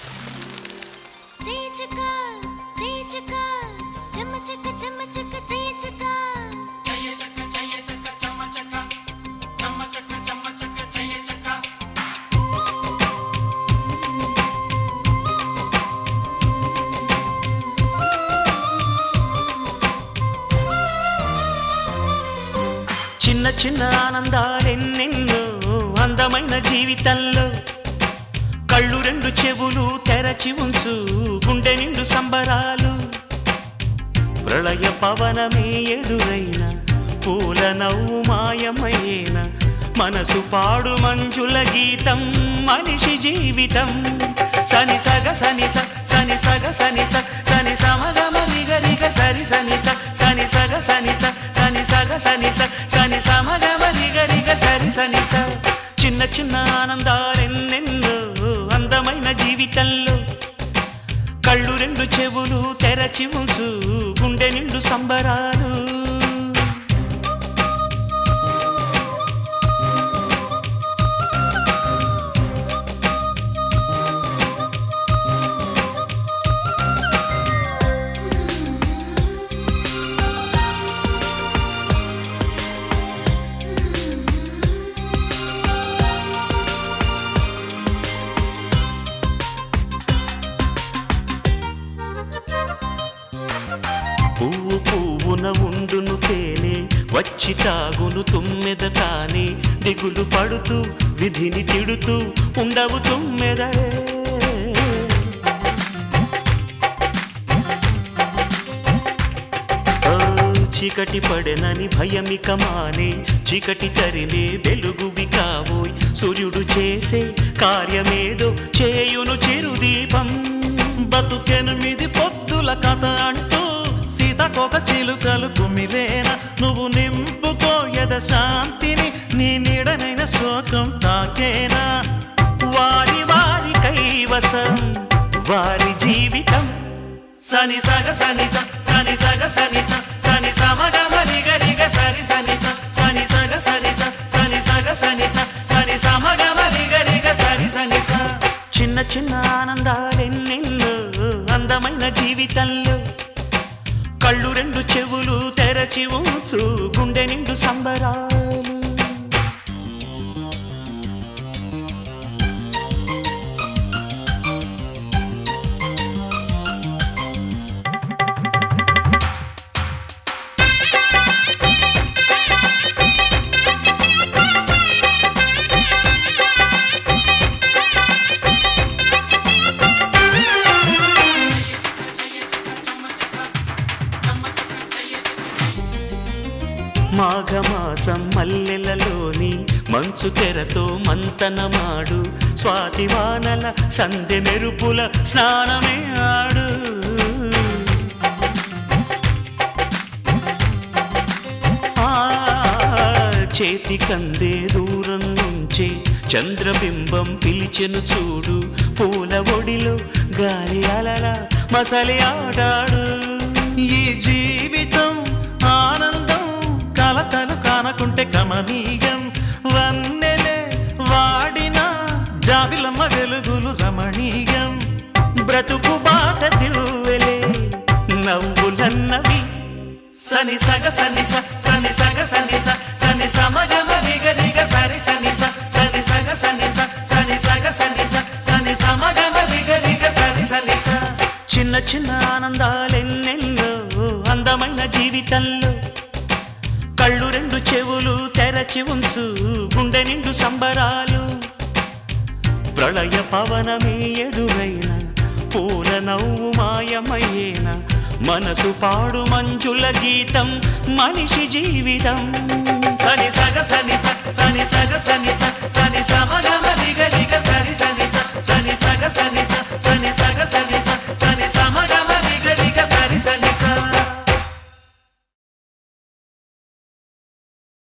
చిన్న చిన్న ఆనందాలెన్నెన్నో అందమైన జీవితంలో కళ్ళు రెండు చెవులు తెరచి ఉంచు గుండె నిండు సంబరాలు ప్రళయ పవనమే ఎదురైన పూల నవ్వు మాయమయ్యేన మనసు పాడు మంజుల గీతం మనిషి జీవితం సని సగ సని స సని సగ సని స సని సమగమ నిగరిగ సరి సని స సని సగ సని స సని సగ సని స సని సమగమ నిగరిగ సరి సని స చిన్న చిన్న ఆనందాలెన్నెన్నో అందమైన జీవితంలో కళ్ళు రెండు చెవులు తెరచి ఉంచు గుండె నిండు సంబరాలు పువ్వు పువ్వున ఉండును తేనె వచ్చి తాగును తుమ్మెద తానే దిగులు పడుతూ విధిని తిడుతూ ఉండవు తుమ్మెదరే చీకటి పడెనని భయమిక మానే చీకటి తరిమే వెలుగువి కాబోయ్ సూర్యుడు చేసే కార్యమేదో చేయును చిరుదీపం బతుకెనిమిది పొద్దుల కథ అంటూ సీతకొక చిలుకలు కుమిలేన నువ్వు నింపుకోయద శాంతిని నీ నీడనైన శోకం తాకేనా వారి వారి కైవసం వారి జీవితం సని సగ సని స సని సగ సని స సని సమగమ నిగరిగ సరి సని స సని సగ సని స సని సగ సని స సని సమగమ నిగరిగ సరి సని స చిన్న చిన్న ఆనందాలెన్నెన్నో అందమైన జీవితంలో కళ్ళు రెండు చెవులు తెరచి ఉంచు గుండె నిండు సంబరాలు మాఘమాసం మల్లెలలోని మంచు తెరతో మంతనమాడు స్వాతి వానల సందె మెరుపుల స్నానమే ఆడు చేతి కందే దూరం నుంచే చంద్రబింబం పిలిచెను చూడు పూల ఒడిలో గాలి అలల మసలి ఆడాడు ఈ జీవితం ఆనందం కలతలు కానకుంటే కమనీయం వన్నెలే వాడిన జాబిలమ్మ వెలుగులు రమణీయం బ్రతుకు బాట దివ్వెలే నవ్వులన్నవి సని సగ సని స సని సగ సని స సని సమగమ నిగరిగ సరి సని స సని సగ సని స సని సగ సని స సని సమగమ నిగరిగ సరి సని స చిన్న చిన్న ఆనందాలెన్నెన్నో అందమైన జీవితంలో కళ్ళు రెండు చెవులు తెరచి ఉంచు గుండె నిండు సంబరాలు ప్రళయ పవనమే ఎదురైన పూల నవ్వు మాయమయ్యేన మనసు పాడు మంజుల గీతం మనిషి జీవితం సని సగ సని స సని సగ సని స సని సమగమ నిగరిగ సరి